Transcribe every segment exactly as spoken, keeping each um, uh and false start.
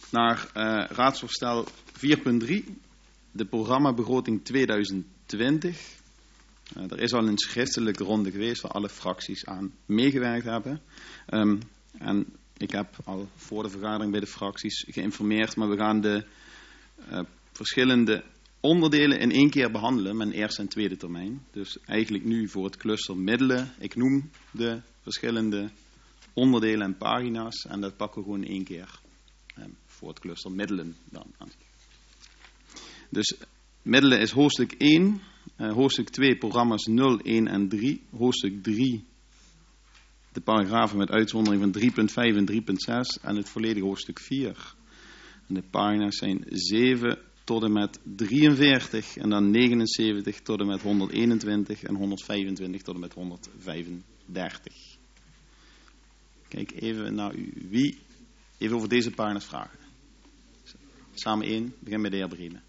naar uh, raadsvoorstel vier punt drie, de programmabegroting tweeduizend twintig. Uh, er is al een schriftelijke ronde geweest waar alle fracties aan meegewerkt hebben. Um, en ik heb al voor de vergadering bij de fracties geïnformeerd, maar we gaan de uh, verschillende onderdelen in één keer behandelen met een eerste en tweede termijn. Dus eigenlijk nu voor het cluster middelen. Ik noem de verschillende onderdelen en pagina's en dat pakken we gewoon één keer um, voor het cluster middelen dan. Dus middelen is hoofdstuk één, uh, hoofdstuk twee programma's nul, één en drie, hoofdstuk drie de paragrafen met uitzondering van drie punt vijf en drie punt zes en het volledige hoofdstuk vier. En de pagina's zijn zeven tot en met drieënveertig en dan negenenzeventig tot en met honderdeenentwintig en honderdvijfentwintig tot en met honderdvijfendertig. Kijk even naar u. Wie even over deze pagina's vragen? Samen één, begin bij de heer Bremen.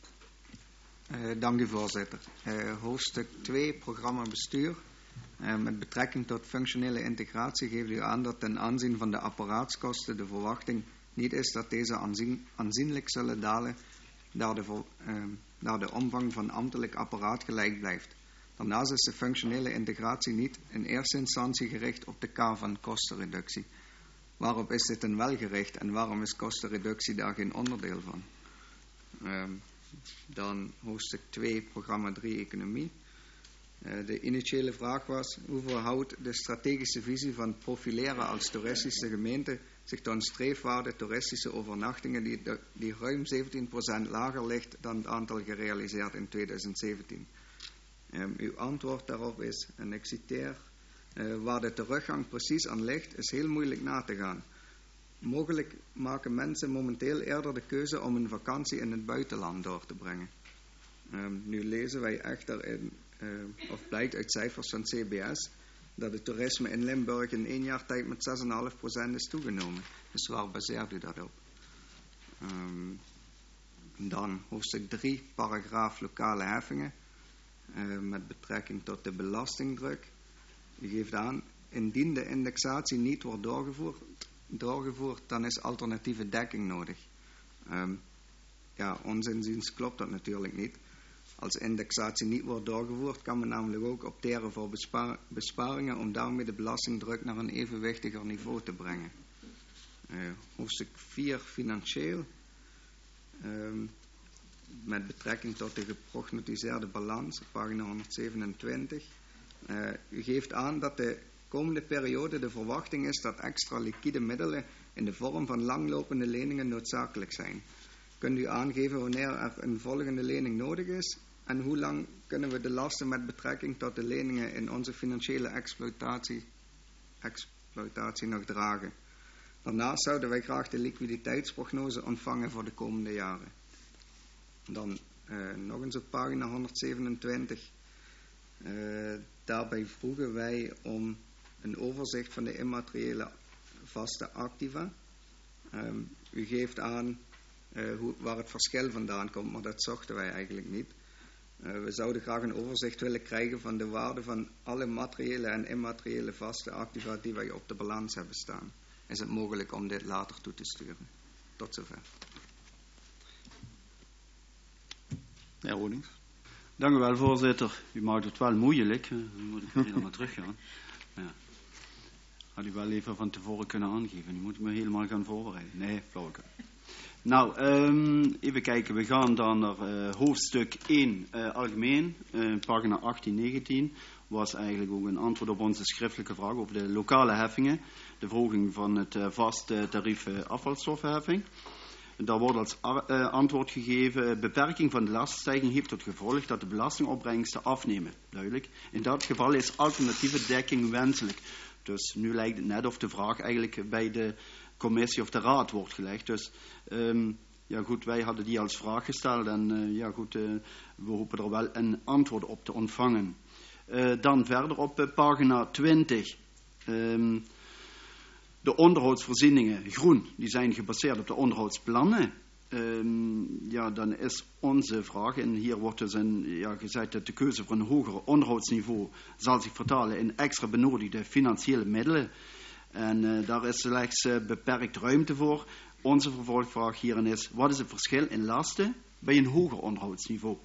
Uh, dank u voorzitter. Uh, hoofdstuk twee, programma bestuur. Uh, met betrekking tot functionele integratie geeft u aan dat ten aanzien van de apparaatskosten de verwachting niet is dat deze aanzien, aanzienlijk zullen dalen, daar de, vo, uh, daar de omvang van ambtelijk apparaat gelijk blijft. Daarnaast is de functionele integratie niet in eerste instantie gericht op de K van kostenreductie. Waarop is dit dan wel gericht en waarom is kostenreductie daar geen onderdeel van? Uh, dan hoofdstuk twee, programma drie, economie. Uh, de initiële vraag was: hoe verhoudt de strategische visie van profileren als toeristische gemeente zich tot een streefwaarde toeristische overnachtingen die, de, die ruim zeventien procent lager ligt dan het aantal gerealiseerd in tweeduizend zeventien? Um, uw antwoord daarop is, en ik citeer: uh, waar de teruggang precies aan ligt, is heel moeilijk na te gaan. Mogelijk maken mensen momenteel eerder de keuze om een vakantie in het buitenland door te brengen. Um, nu lezen wij echter in, uh, of blijkt uit cijfers van C B S, dat het toerisme in Limburg in één jaar tijd met zes komma vijf procent is toegenomen. Dus waar baseert u dat op? Um, dan hoofdstuk drie, paragraaf lokale heffingen. Uh, met betrekking tot de belastingdruk. U geeft aan, indien de indexatie niet wordt doorgevoerd, doorgevoerd dan is alternatieve dekking nodig. Um, ja, ons inziens klopt dat natuurlijk niet. Als indexatie niet wordt doorgevoerd, kan men namelijk ook opteren voor bespa- besparingen om daarmee de belastingdruk naar een evenwichtiger niveau te brengen. Uh, hoofdstuk vier, financieel. Um, met betrekking tot de geprognotiseerde balans, op pagina honderdzevenentwintig. Uh, u geeft aan dat de komende periode de verwachting is dat extra liquide middelen in de vorm van langlopende leningen noodzakelijk zijn. Kunt u aangeven wanneer er een volgende lening nodig is en hoe lang kunnen we de lasten met betrekking tot de leningen in onze financiële exploitatie, exploitatie nog dragen? Daarnaast zouden wij graag de liquiditeitsprognose ontvangen voor de komende jaren. Dan uh, nog eens op pagina honderdzevenentwintig. Uh, daarbij vroegen wij om een overzicht van de immateriële vaste activa. Um, u geeft aan uh, hoe, waar het verschil vandaan komt, maar dat zochten wij eigenlijk niet. Uh, we zouden graag een overzicht willen krijgen van de waarde van alle materiële en immateriële vaste activa die wij op de balans hebben staan. Is het mogelijk om dit later toe te sturen? Tot zover. Ja, Rodings. Dank u wel, voorzitter. U maakt het wel moeilijk. Dan moet ik weer helemaal teruggaan. Ja. Had u wel even van tevoren kunnen aangeven. U moet me helemaal gaan voorbereiden. Nee, flauwekul. Nou, um, even kijken. We gaan dan naar uh, hoofdstuk één uh, algemeen. Uh, pagina achttien negentien. Was eigenlijk ook een antwoord op onze schriftelijke vraag over de lokale heffingen. De verhoging van het uh, vaste tarief uh, afvalstoffenheffing. Daar wordt als uh, antwoord gegeven: beperking van de lastenstijging heeft tot gevolg dat de belastingopbrengsten afnemen. Duidelijk. In dat geval is alternatieve dekking wenselijk. Dus nu lijkt het net of de vraag eigenlijk bij de commissie of de raad wordt gelegd. Dus um, ja goed, wij hadden die als vraag gesteld en uh, ja goed, uh, we hopen er wel een antwoord op te ontvangen. Uh, dan verder op uh, pagina twintig. Um, De onderhoudsvoorzieningen, groen, die zijn gebaseerd op de onderhoudsplannen. Um, ja, dan is onze vraag, en hier wordt dus een, ja, gezegd dat de keuze voor een hoger onderhoudsniveau zal zich vertalen in extra benodigde financiële middelen. En uh, daar is slechts uh, beperkt ruimte voor. onze vervolgvraag hierin is, wat is het verschil in lasten bij een hoger onderhoudsniveau?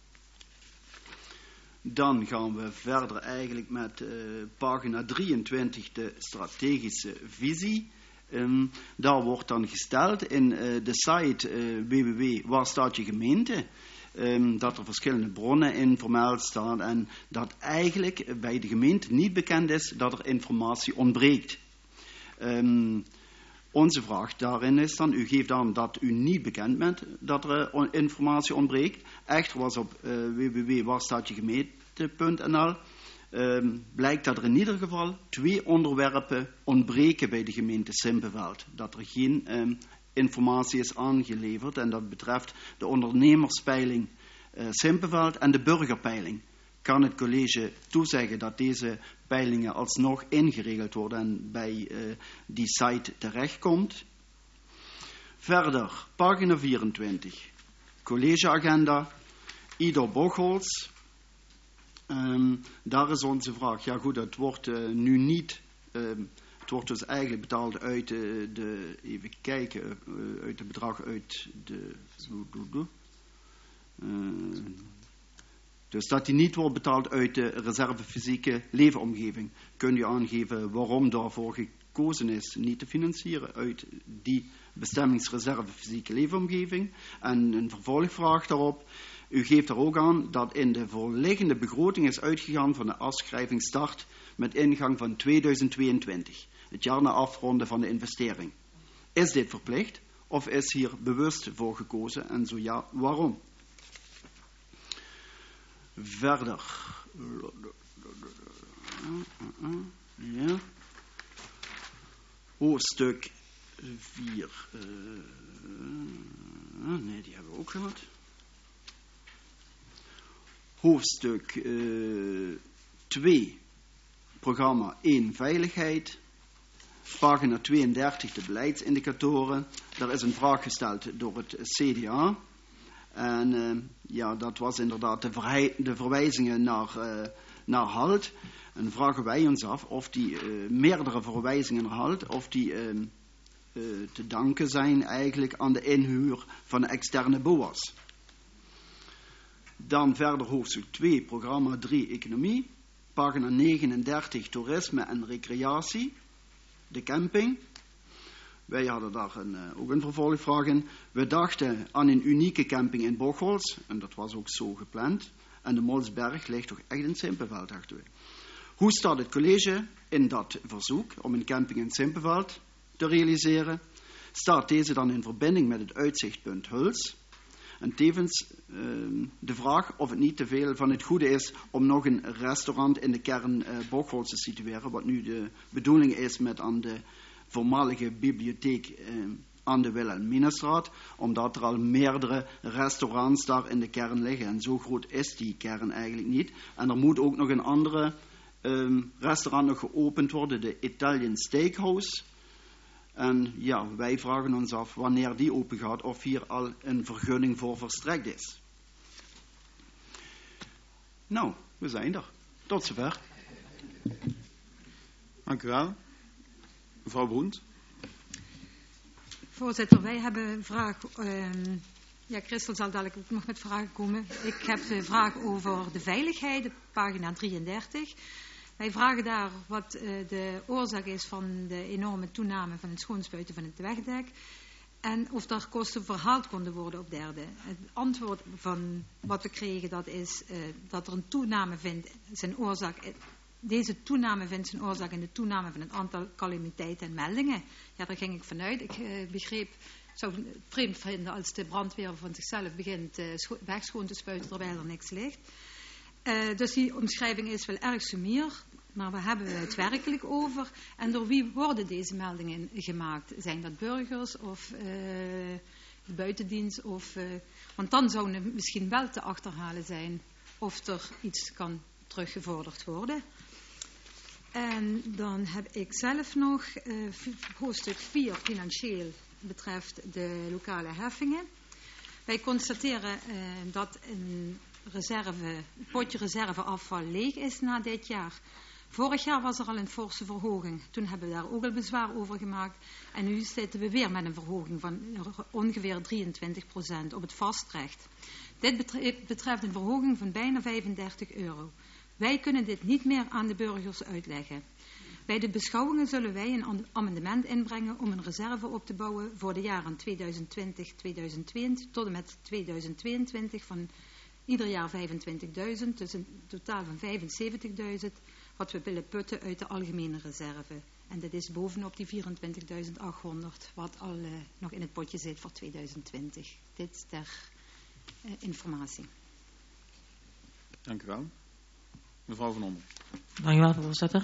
Dan gaan we verder eigenlijk met uh, pagina drieëntwintig, de strategische visie. Um, daar wordt dan gesteld in uh, de site uh, w w w waar staat je gemeente, um, dat er verschillende bronnen in vermeld staan en dat eigenlijk bij de gemeente niet bekend is dat er informatie ontbreekt. Um, onze vraag daarin is dan, u geeft aan dat u niet bekend bent dat er uh, informatie ontbreekt. Echter was op uh, w w w waar staat je gemeente punt n l Um, blijkt dat er in ieder geval twee onderwerpen ontbreken bij de gemeente Simpelveld. Dat er geen um, informatie is aangeleverd en dat betreft de ondernemerspeiling uh, Simpelveld en de burgerpeiling. Kan het college toezeggen dat deze peilingen alsnog ingeregeld worden en bij uh, die site terechtkomt? Verder, pagina vierentwintig, collegeagenda, Ido Bochholz. Um, daar is onze vraag. Ja goed, het wordt uh, nu niet, um, het wordt dus eigenlijk betaald uit de, de even kijken, uh, uit het bedrag uit de, uh, dus dat die niet wordt betaald uit de reserve fysieke leefomgeving. Kun je aangeven waarom daarvoor gekozen is niet te financieren uit die bestemmingsreserve fysieke leefomgeving? En een vervolgvraag daarop. U geeft er ook aan dat in de voorliggende begroting is uitgegaan van de afschrijving start met ingang van tweeduizend tweeëntwintig, het jaar na afronden van de investering. Is dit verplicht of is hier bewust voor gekozen en zo ja, waarom? Verder. Ja. Hoofdstuk vier. Uh, nee, die hebben we ook gehad. Hoofdstuk uh, twee, programma één, veiligheid. Pagina tweeëndertig, de beleidsindicatoren. Daar is een vraag gesteld door het C D A. En uh, ja, dat was inderdaad de, verhei- de verwijzingen naar, uh, naar HALT. En vragen wij ons af of die uh, meerdere verwijzingen naar HALT, of die uh, uh, te danken zijn eigenlijk aan de inhuur van de externe B O A's. Dan verder hoofdstuk twee, programma drie, economie. Pagina negenendertig, toerisme en recreatie. De camping. Wij hadden daar een, uh, ook een vervolgvraag in. We dachten aan een unieke camping in Bochholz. En dat was ook zo gepland. En de Molsberg ligt toch echt in Simpelveld, dachten we. Hoe staat het college in dat verzoek om een camping in Simpelveld te realiseren? Staat deze dan in verbinding met het uitzichtpunt Huls? En tevens uh, de vraag of het niet te veel van het goede is om nog een restaurant in de kern uh, Bochholz te situeren, wat nu de bedoeling is met aan de voormalige bibliotheek uh, aan de Wilhelminastraat, omdat er al meerdere restaurants daar in de kern liggen. En zo groot is die kern eigenlijk niet. En er moet ook nog een andere uh, restaurant nog geopend worden, de Italian Steakhouse. En ja, wij vragen ons af wanneer die open gaat of hier al een vergunning voor verstrekt is. Nou, we zijn er. Tot zover. Dank u wel. Mevrouw Broent. Voorzitter, wij hebben een vraag. Uh, ja, Christel zal dadelijk ook nog met vragen komen. Ik heb de vraag over de veiligheid, pagina drieëndertig. Wij vragen daar wat uh, de oorzaak is van de enorme toename van het schoonspuiten van het wegdek. En of daar kosten verhaald konden worden op derde. Het antwoord van wat we kregen, dat is uh, dat er een toename vindt, zijn oorzaak, deze toename vindt zijn oorzaak in de toename van het aantal calamiteiten en meldingen. Ja, daar ging ik vanuit. Ik uh, begreep, zou het vreemd vinden als de brandweer van zichzelf begint uh, scho- weg schoon te spuiten terwijl er niks ligt. Uh, dus die omschrijving is wel erg sumier, maar waar hebben we het werkelijk over? En door wie worden deze meldingen gemaakt? Zijn dat burgers of uh, de buitendienst? Of, uh, want dan zou het misschien wel te achterhalen zijn of er iets kan teruggevorderd worden. En dan heb ik zelf nog uh, hoofdstuk vier, financieel, betreft de lokale heffingen. Wij constateren uh, dat een reserve, potje reserveafval leeg is na dit jaar. Vorig jaar was er al een forse verhoging. Toen hebben we daar ook al bezwaar over gemaakt. En nu zitten we weer met een verhoging van ongeveer drieëntwintig procent op het vastrecht. Dit betreft een verhoging van bijna vijfendertig euro. Wij kunnen dit niet meer aan de burgers uitleggen. Bij de beschouwingen zullen wij een amendement inbrengen om een reserve op te bouwen voor de jaren tweeduizend twintig tweeduizend tweeëntwintig tot en met tweeduizend tweeëntwintig van ieder jaar vijfentwintigduizend, dus een totaal van vijfenzeventigduizend, wat we willen putten uit de algemene reserve. En dat is bovenop die vierentwintigduizend achthonderd, wat al uh, nog in het potje zit voor tweeduizend twintig. Dit ter uh, informatie. Dank u wel. Mevrouw Van Ommel. Dank u wel, voorzitter.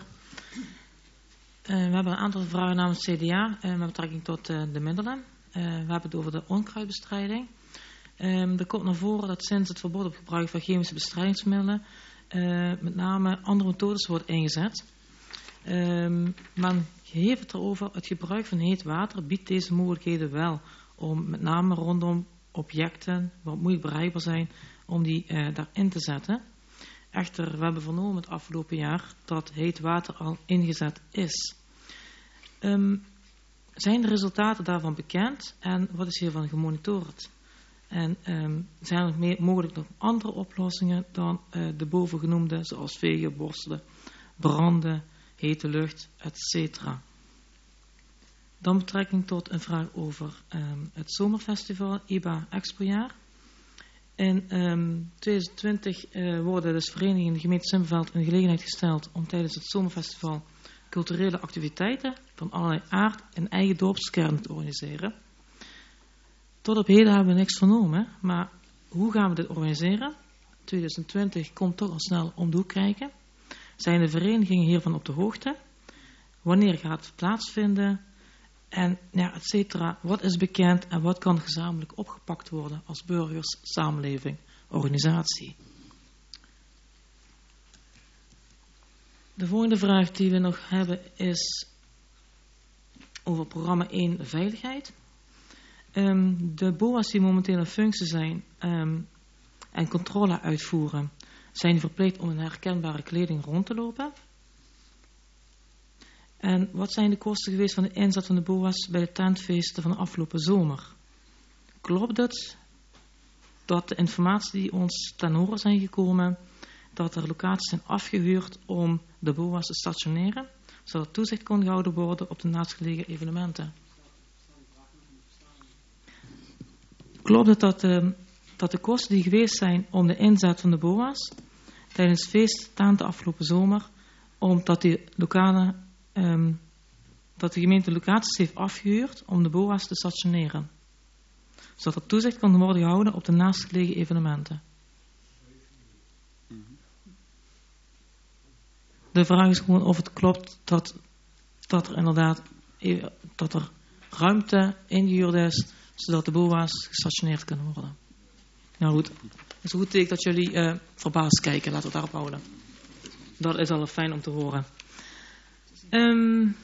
Uh, we hebben een aantal vragen namens het C D A uh, met betrekking tot uh, de middelen. Uh, we hebben het over de onkruidbestrijding. Um, er komt naar voren dat sinds het verbod op gebruik van chemische bestrijdingsmiddelen uh, met name andere methodes wordt ingezet. Um, men heeft het erover, het gebruik van heet water biedt deze mogelijkheden wel om met name rondom objecten wat moeilijk bereikbaar zijn, om die uh, daarin te zetten. Echter, we hebben vernomen het afgelopen jaar dat heet water al ingezet is. Um, zijn de resultaten daarvan bekend en wat is hiervan gemonitord? En um, zijn er meer, mogelijk nog andere oplossingen dan uh, de bovengenoemde, zoals vegen, borstelen, branden, hete lucht, et cetera. Dan betrekking tot een vraag over um, het zomerfestival I B A Expojaar. In um, tweeduizend twintig uh, worden dus verenigingen in de gemeente Zimmerveld in de gelegenheid gesteld om tijdens het zomerfestival culturele activiteiten van allerlei aard in eigen dorpskern te organiseren. Tot op heden hebben we niks vernomen, maar hoe gaan we dit organiseren? tweeduizend twintig komt toch al snel om de hoek kijken. Zijn de verenigingen hiervan op de hoogte? Wanneer gaat het plaatsvinden? En ja, et cetera. Wat is bekend en wat kan gezamenlijk opgepakt worden als burgers, samenleving, organisatie? De volgende vraag die we nog hebben is over programma één Veiligheid. Um, de B O A's die momenteel in functie zijn um, en controle uitvoeren, zijn verplicht om in herkenbare kleding rond te lopen. En wat zijn de kosten geweest van de inzet van de B O A's bij de tentfeesten van de afgelopen zomer? Klopt het dat de informatie die ons ten horen zijn gekomen, dat er locaties zijn afgehuurd om de B O A's te stationeren, zodat toezicht kon gehouden worden op de naastgelegen evenementen? Klopt het dat, uh, dat de kosten die geweest zijn om de inzet van de B O A's tijdens feesttenten de afgelopen zomer, omdat die lokale, um, dat de gemeente locaties heeft afgehuurd om de B O A's te stationeren, zodat er toezicht kon worden gehouden op de naastgelegen evenementen? De vraag is gewoon of het klopt dat, dat er inderdaad dat er ruimte ingehuurd is, zodat de B O A's gestationeerd kunnen worden. Nou goed, het is een goed teken dat jullie uh, verbaasd kijken. Laten we het daarop houden. Dat is al fijn om te horen. Um,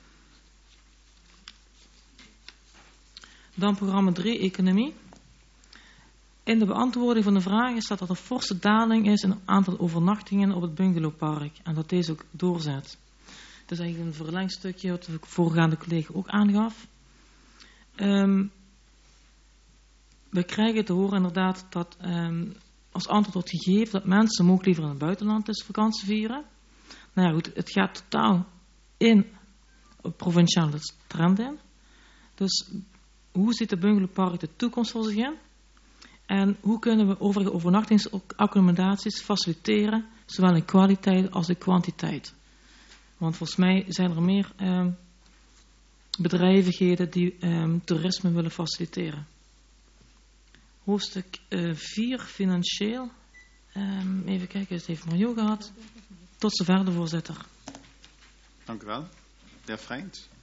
dan programma drie, Economie. In de beantwoording van de vragen staat dat er forse daling is in het aantal overnachtingen op het bungalowpark. En dat deze ook doorzet. Dat is eigenlijk een verlengstukje wat de voorgaande collega ook aangaf. Um, we krijgen te horen inderdaad dat um, als antwoord wordt gegeven dat mensen mogen liever in het buitenland dus vakantie vieren. Nou ja goed, het gaat totaal in op provinciale trend in. Dus hoe ziet de bungalowpark de toekomst voor zich in? En hoe kunnen we overige overnachtingsaccommodaties faciliteren, zowel in kwaliteit als in kwantiteit? Want volgens mij zijn er meer um, bedrijvigheden die um, toerisme willen faciliteren. Hoofdstuk vier, uh, financieel. Um, even kijken, het heeft Mario gehad. Tot zover de voorzitter. Dank u wel. De heer Freins.